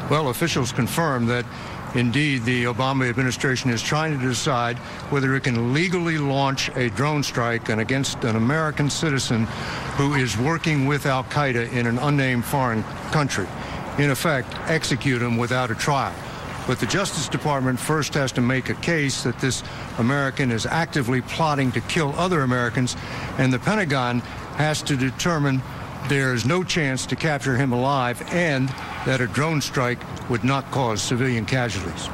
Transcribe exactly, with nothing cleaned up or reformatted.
Well, officials confirmed that indeed the Obama administration is trying to decide whether it can legally launch a drone strike against an American citizen who is working with al-Qaeda in an unnamed foreign country. In effect, execute him without a trial. But the Justice Department first has to make a case that this American is actively plotting to kill other Americans, and the Pentagon has to determine there is no chance to capture him alive and that a drone strike would not cause civilian casualties.